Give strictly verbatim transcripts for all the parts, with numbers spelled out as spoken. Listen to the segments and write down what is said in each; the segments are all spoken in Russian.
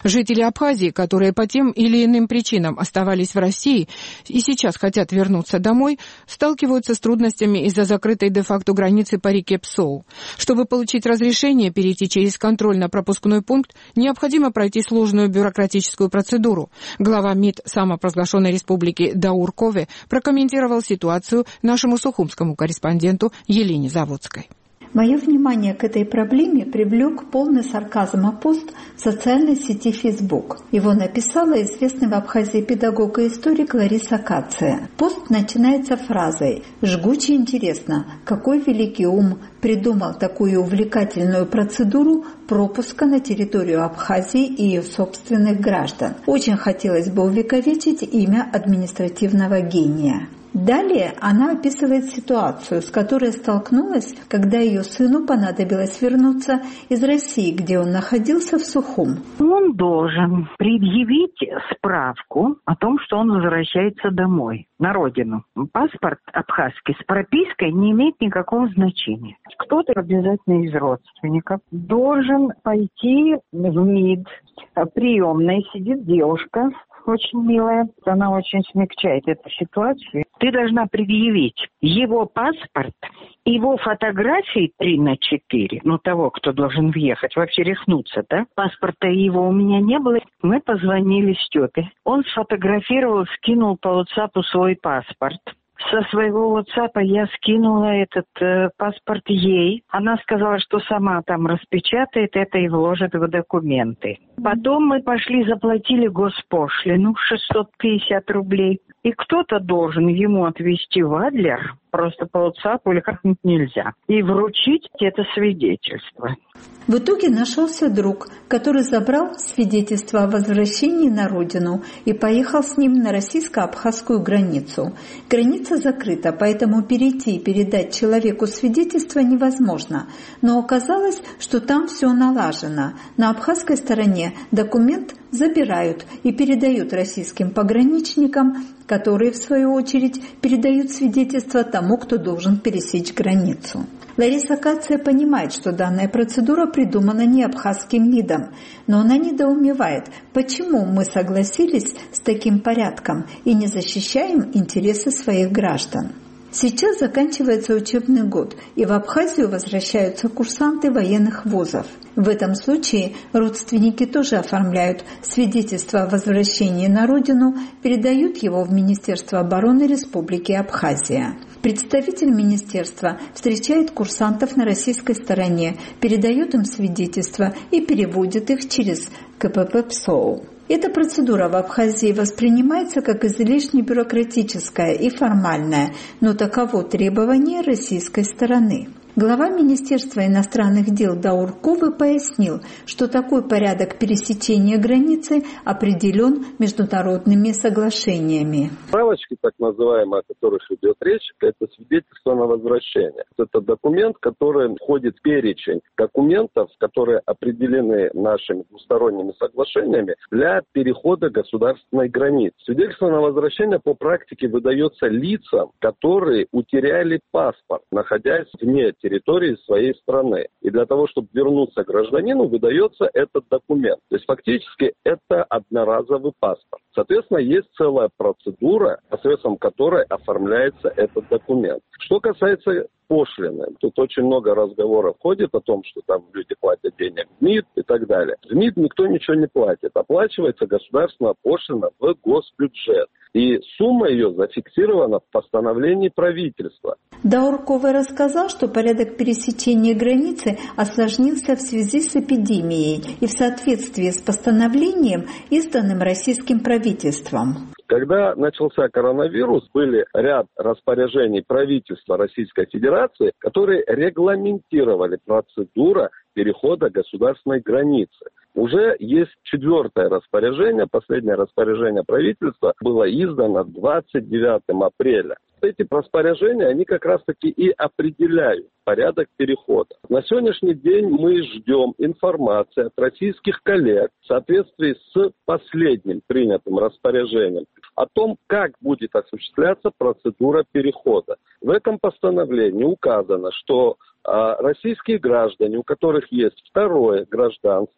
Жители Абхазии, которые по тем или иным причинам оставались в России и сейчас хотят вернуться домой, сталкиваются с трудностями из-за закрытой де-факто границы по реке Псоу. Чтобы получить разрешение перейти через контрольно-пропускной пункт, необходимо пройти сложную бюрократическую процедуру. Глава МИД самопровозглашенной республики Даур Кове прокомментировал ситуацию нашему сухумскому корреспонденту Елене Заводской. Мое внимание к этой проблеме привлек полный сарказма пост в социальной сети Facebook. Его написала известный в Абхазии педагог и историк Лариса Кация. Пост начинается фразой «Жгуче интересно, какой великий ум придумал такую увлекательную процедуру пропуска на территорию Абхазии и ее собственных граждан. Очень хотелось бы увековечить имя административного гения». Далее она описывает ситуацию, с которой столкнулась, когда ее сыну понадобилось вернуться из России, где он находился в Сухум. Он должен предъявить справку о том, что он возвращается домой, на родину. Паспорт абхазский с пропиской не имеет никакого значения. Кто-то обязательно из родственников должен пойти в МИД. В приемной сидит девушка, очень милая. Она очень смягчает эту ситуацию. Ты должна предъявить его паспорт, его фотографии три на четыре, ну, того, кто должен въехать, вообще рехнуться, да? Паспорта его у меня не было. Мы позвонили Степе. Он сфотографировал, скинул по WhatsApp свой паспорт. Со своего WhatsApp я скинула этот э, паспорт ей. Она сказала, что сама там распечатает это и вложит в документы. Потом мы пошли, заплатили госпошлину шестьсот пятьдесят рублей. И кто-то должен ему отвезти в Адлер, просто по WhatsApp или как-нибудь нельзя, и вручить это свидетельство. В итоге нашелся друг, который забрал свидетельство о возвращении на родину и поехал с ним на российско-абхазскую границу. Граница закрыта, поэтому перейти и передать человеку свидетельство невозможно. Но оказалось, что там все налажено. На абхазской стороне документ забирают и передают российским пограничникам, которые, в свою очередь, передают свидетельство тому, кто должен пересечь границу. Лариса Кация понимает, что данная процедура придумана не абхазским МИДом, но она недоумевает, почему мы согласились с таким порядком и не защищаем интересы своих граждан. Сейчас заканчивается учебный год, и в Абхазию возвращаются курсанты военных вузов. В этом случае родственники тоже оформляют свидетельство о возвращении на родину, передают его в Министерство обороны Республики Абхазия. Представитель министерства встречает курсантов на российской стороне, передает им свидетельства и переводит их через ка пэ пэ Псоу. Эта процедура в Абхазии воспринимается как излишне бюрократическая и формальная, но таково требование российской стороны. Глава Министерства иностранных дел Даур Кове пояснил, что такой порядок пересечения границы определен международными соглашениями. Справочки, так называемые, о которых идет речь, это свидетельство на возвращение. Это документ, который входит в перечень документов, которые определены нашими двусторонними соглашениями для перехода государственной границы. Свидетельство на возвращение по практике выдается лицам, которые утеряли паспорт, находясь вне территории своей страны. И для того, чтобы вернуться гражданину, выдается этот документ. То есть фактически это одноразовый паспорт. Соответственно, есть целая процедура, посредством которой оформляется этот документ. Что касается пошлины, тут очень много разговоров ходит о том, что там люди платят денег в МИД и так далее. В МИД никто ничего не платит. Оплачивается государственная пошлина в госбюджет. И сумма ее зафиксирована в постановлении правительства. Даур Кове рассказал, что порядок пересечения границы осложнился в связи с эпидемией и в соответствии с постановлением, изданным российским правительством. Когда начался коронавирус, были ряд распоряжений правительства Российской Федерации, которые регламентировали процедуру перехода государственной границы. Уже есть четвертое распоряжение, последнее распоряжение правительства было издано двадцать девятого апреля. Эти распоряжения, они как раз-таки и определяют порядок перехода. На сегодняшний день мы ждем информации от российских коллег в соответствии с последним принятым распоряжением о том, как будет осуществляться процедура перехода. В этом постановлении указано, что э, российские граждане, у которых есть второе гражданство,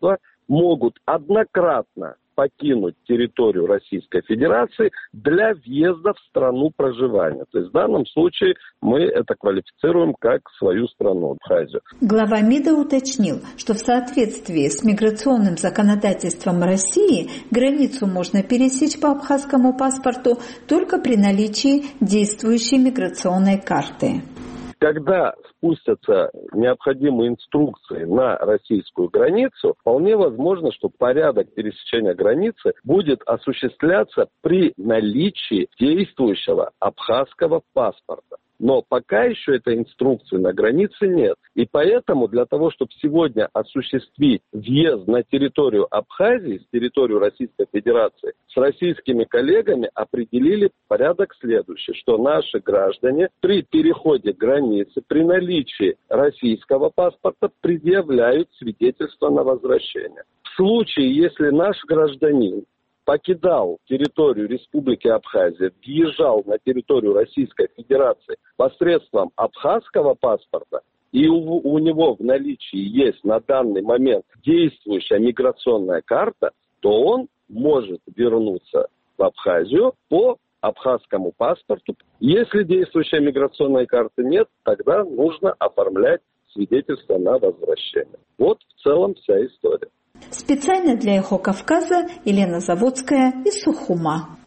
могут однократно покинуть территорию Российской Федерации для въезда в страну проживания. То есть в данном случае мы это квалифицируем как свою страну, Абхазию. Глава МИДа уточнил, что в соответствии с миграционным законодательством России границу можно пересечь по абхазскому паспорту только при наличии действующей миграционной карты. Когда спустятся необходимые инструкции на российскую границу, вполне возможно, что порядок пересечения границы будет осуществляться при наличии действующего абхазского паспорта. Но пока еще этой инструкции на границе нет. И поэтому для того, чтобы сегодня осуществить въезд на территорию Абхазии, с территории Российской Федерации, с российскими коллегами определили порядок следующий, что наши граждане при переходе границы, при наличии российского паспорта предъявляют свидетельство на возвращение. В случае, если наш гражданин покидал территорию Республики Абхазия, въезжал на территорию Российской Федерации посредством абхазского паспорта, и у, у него в наличии есть на данный момент действующая миграционная карта, то он может вернуться в Абхазию по абхазскому паспорту. Если действующей миграционной карты нет, тогда нужно оформлять свидетельство на возвращение. Вот в целом вся история. Специально для «Эхо Кавказа» Елена Заводская из Сухума.